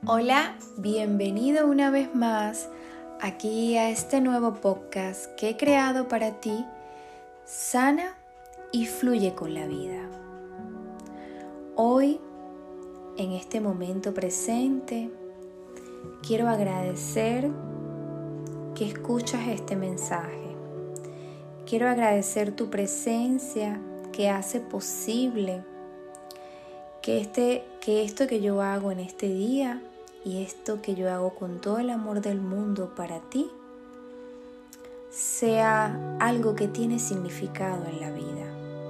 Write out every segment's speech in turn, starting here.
Hola, bienvenido una vez más aquí a este nuevo podcast que he creado para ti. Sana y fluye con la vida. Hoy, en este momento presente, quiero agradecer que escuchas este mensaje. Quiero agradecer tu presencia que hace posible que esto que yo hago en este día y esto que yo hago con todo el amor del mundo para ti sea algo que tiene significado en la vida.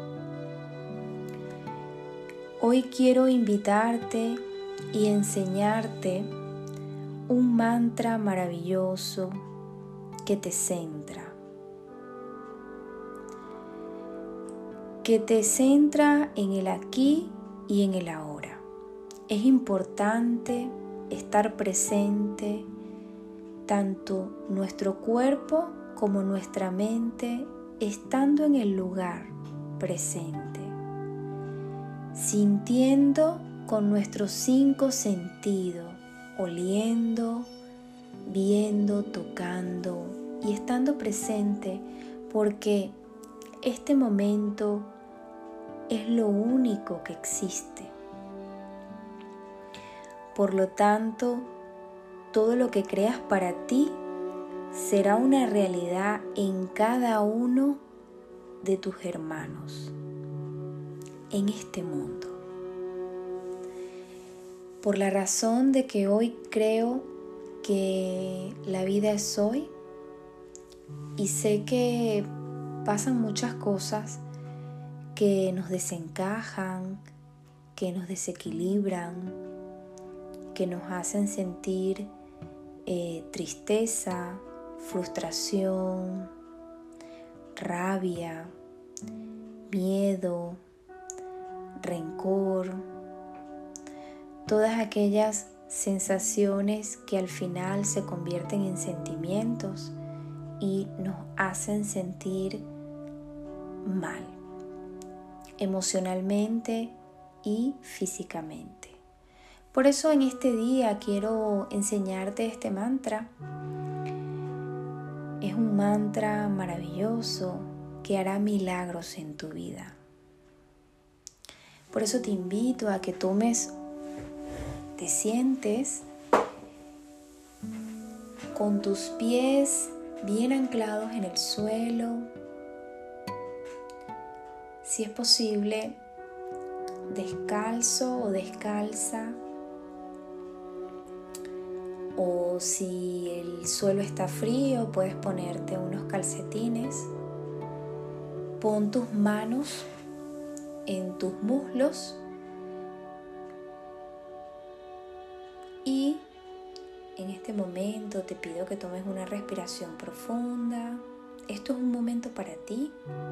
Hoy quiero invitarte y enseñarte un mantra maravilloso que te centra. Que te centra en el aquí y en el ahora. Es importante estar presente, tanto nuestro cuerpo como nuestra mente, estando en el lugar presente, sintiendo con nuestros 5 sentidos, oliendo, viendo, tocando y estando presente, porque este momento es lo único que existe. Por lo tanto, todo lo que creas para ti será una realidad en cada uno de tus hermanos en este mundo. Por la razón de que hoy creo que la vida es hoy y sé que pasan muchas cosas que nos desencajan, que nos desequilibran, que nos hacen sentir tristeza, frustración, rabia, miedo, rencor, todas aquellas sensaciones que al final se convierten en sentimientos y nos hacen sentir mal, emocionalmente y físicamente. Por eso en este día quiero enseñarte este mantra. Es un mantra maravilloso que hará milagros en tu vida. Por eso te invito a que te sientes con tus pies bien anclados en el suelo. Si es posible, descalzo o descalza. O si el suelo está frío, puedes ponerte unos calcetines. Pon tus manos en tus muslos y en este momento te pido que tomes una respiración profunda. Esto es un momento para ti,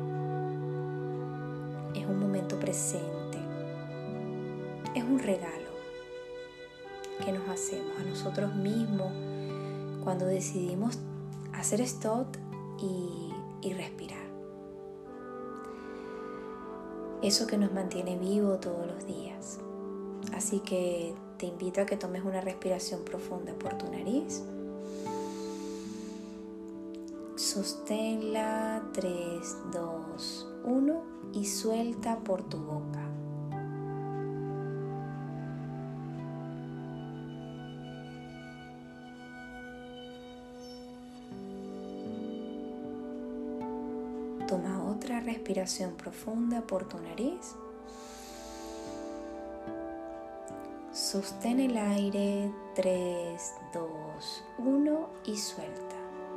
es un momento presente, es un regalo que nos hacemos a nosotros mismos cuando decidimos hacer stop y respirar. Eso que nos mantiene vivo todos los días. Así que te invito a que tomes una respiración profunda por tu nariz. Sosténla 3, 2, 1 y suelta por tu boca. Toma otra respiración profunda por tu nariz. Sostén el aire 3, 2, 1 y suelta.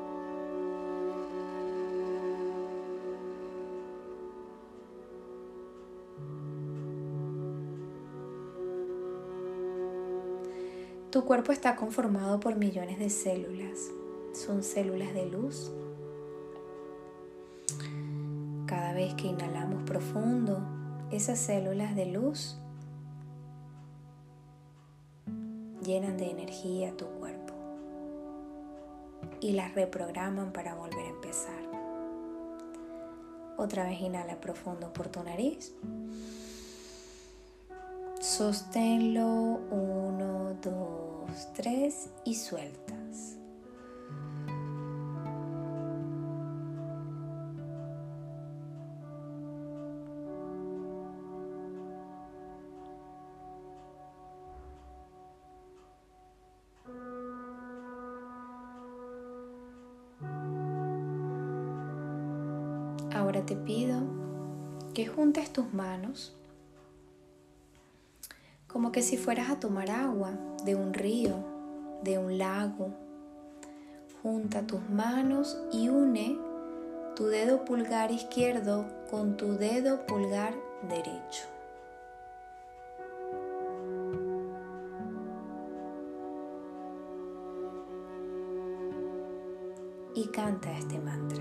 Tu cuerpo está conformado por millones de células. Son células de luz. Cada vez que inhalamos profundo, esas células de luz llenan de energía tu cuerpo y las reprograman para volver a empezar. Otra vez inhala profundo por tu nariz. Sosténlo 1, 2, 3 y sueltas. Ahora te pido que juntes tus manos como que si fueras a tomar agua de un río, de un lago. Junta tus manos y une tu dedo pulgar izquierdo con tu dedo pulgar derecho. Y canta este mantra.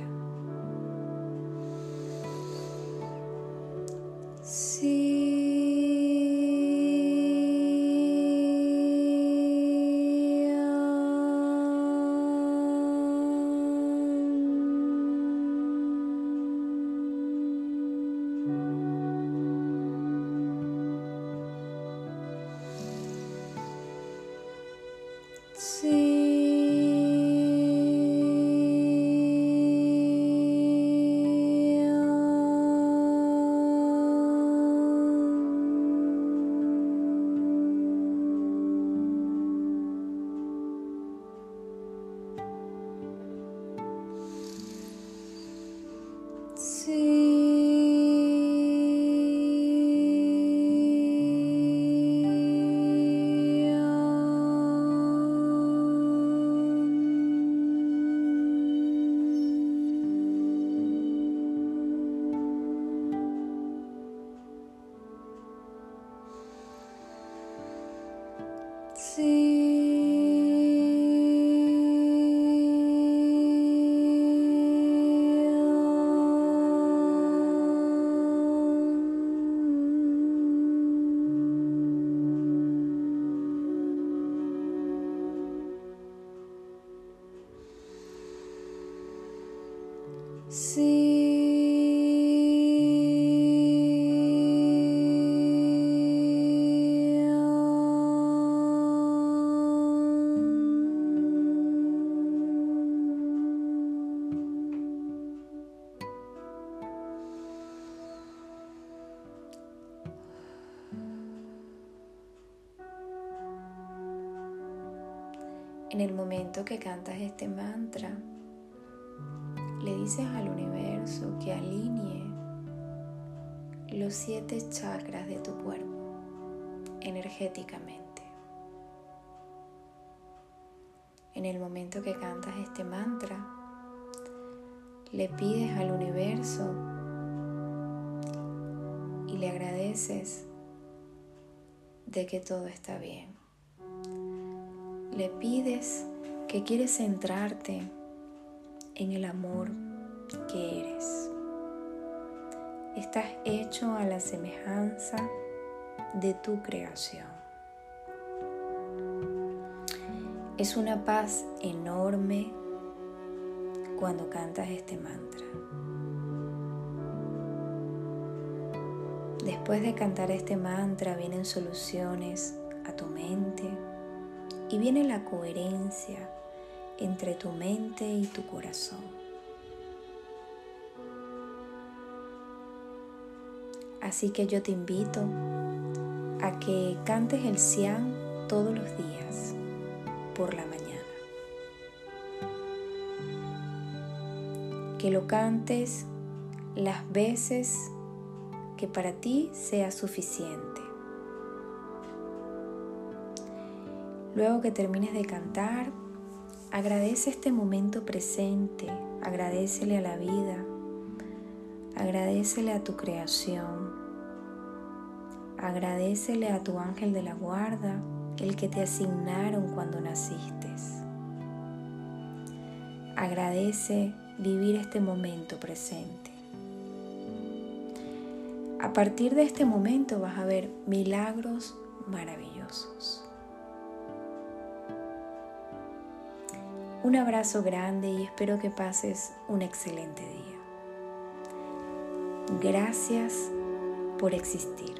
En el momento que cantas este mantra, le dices al universo que alinee los 7 chakras de tu cuerpo energéticamente. En el momento que cantas este mantra, le pides al universo y le agradeces de que todo está bien. Le pides que quieres centrarte en el amor que eres. Estás hecho a la semejanza de tu creación. Es una paz enorme cuando cantas este mantra. Después de cantar este mantra vienen soluciones a tu mente y viene la coherencia entre tu mente y tu corazón. Así que yo te invito a que cantes el Siam todos los días por la mañana. Que lo cantes las veces que para ti sea suficiente. Luego que termines de cantar, agradece este momento presente, agradécele a la vida, agradécele a tu creación, agradécele a tu ángel de la guarda, el que te asignaron cuando naciste. Agradece vivir este momento presente. A partir de este momento vas a ver milagros maravillosos. Un abrazo grande y espero que pases un excelente día. Gracias por existir.